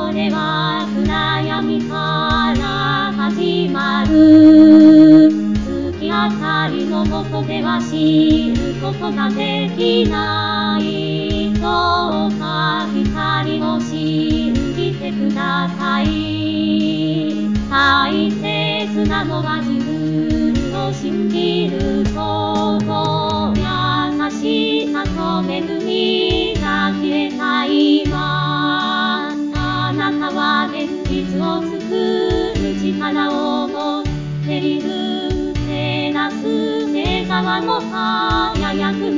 それは暗闇から始まる。月明かりの下では知ることができない。どうか光を信じてください。大切なのは自分を信じること。優しさと恵みが消えた今、あなたは現実を作る力を持っている。照らす星座はも輝く